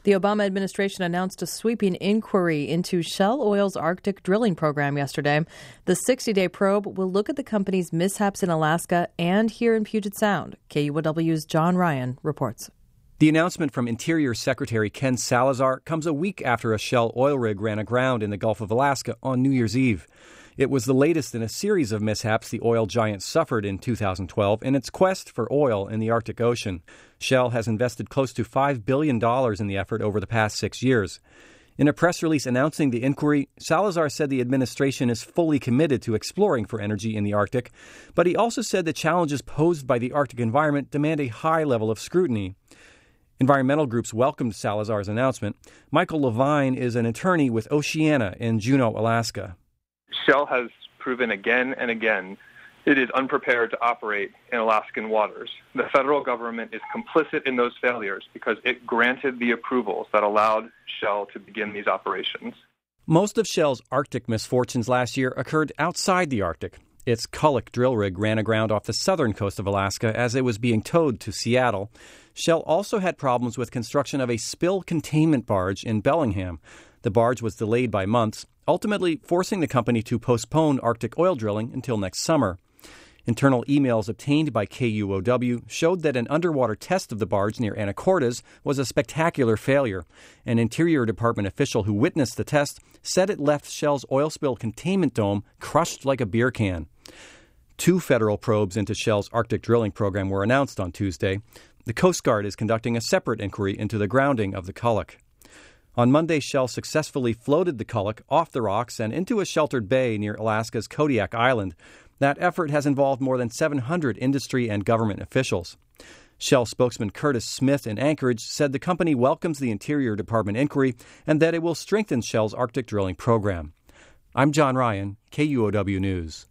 The Obama administration announced a sweeping inquiry into Shell Oil's Arctic drilling program yesterday. The 60-day probe will look at the company's mishaps in Alaska and here in Puget Sound. KUOW's John Ryan reports. The announcement from Interior Secretary Ken Salazar comes a week after a Shell oil rig ran aground in the Gulf of Alaska on New Year's Eve. It was the latest in a series of mishaps the oil giant suffered in 2012 in its quest for oil in the Arctic Ocean. Shell has invested close to $5 billion in the effort over the past 6 years. In a press release announcing the inquiry, Salazar said the administration is fully committed to exploring for energy in the Arctic, but he also said the challenges posed by the Arctic environment demand a high level of scrutiny. Environmental groups welcomed Salazar's announcement. Michael Levine is an attorney with Oceana in Juneau, Alaska. Shell has proven again and again it is unprepared to operate in Alaskan waters. The federal government is complicit in those failures because it granted the approvals that allowed Shell to begin these operations. Most of Shell's Arctic misfortunes last year occurred outside the Arctic. Its Kulloch drill rig ran aground off the southern coast of Alaska as it was being towed to Seattle. Shell also had problems with construction of a spill containment barge in Bellingham. The barge was delayed by months, ultimately forcing the company to postpone Arctic oil drilling until next summer. Internal emails obtained by KUOW showed that an underwater test of the barge near Anacortes was a spectacular failure. An Interior Department official who witnessed the test said it left Shell's oil spill containment dome crushed like a beer can. 2 federal probes into Shell's Arctic drilling program were announced on Tuesday. The Coast Guard is conducting a separate inquiry into the grounding of the Kulloch. On Monday, Shell successfully floated the Kulloch off the rocks and into a sheltered bay near Alaska's Kodiak Island. That effort has involved more than 700 industry and government officials. Shell spokesman Curtis Smith in Anchorage said the company welcomes the Interior Department inquiry and that it will strengthen Shell's Arctic drilling program. I'm John Ryan, KUOW News.